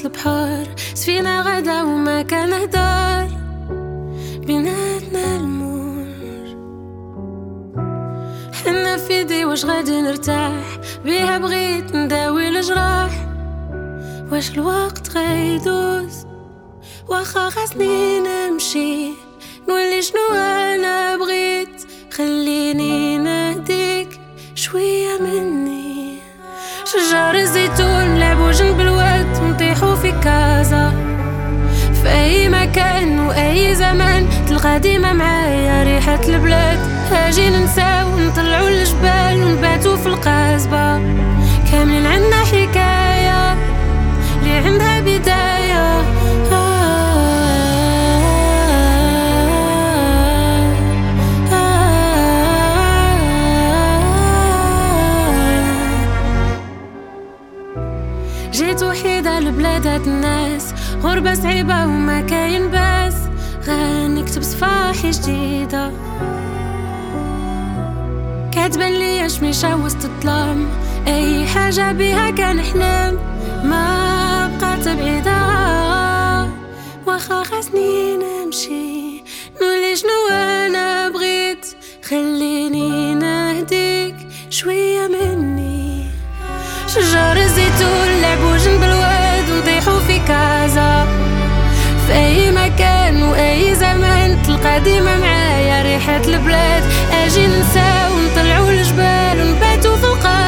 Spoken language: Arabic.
البحر، سفينة غدا وما كان هدار بيناتنا المور. حنا في يدي واش غادي نرتاح بيها، بغيت نداوي الجراح. واش الوقت غيدوز واخا خاصني نمشي، نولي شنو انا بغيت. خليني نهديك شوية مني، شجر الزيتون لعبوا جنب الواد ونطيحوا في كازا. في اي مكان واي زمان تلقى ديما معايا ريحة البلاد. هاجي ننساو ونطلعوا الجبال ونباتوا في القصبة. كاملين عنا حكاية اللي عندها بداية. جيت وحيدة لبلادات الناس، غربة صعيبة وما كاين باس. غنكتب صفاحي جديدة كاتبة لي شميشة وسط الظلام. اي حاجة بيها كان حلم ما بقات بعيدة. واخا خاصني نمشي نولي شنو انا بغيت. خليني نهديك شوية مني، شجر الزيتون لعبوا جنب الواد ونطيحوا في كازا. في اي مكان واي زمان تلقى ديما معايا ريحة البلاد. اجي ننساو ونطلعوا الجبال ونباتوا في القاع.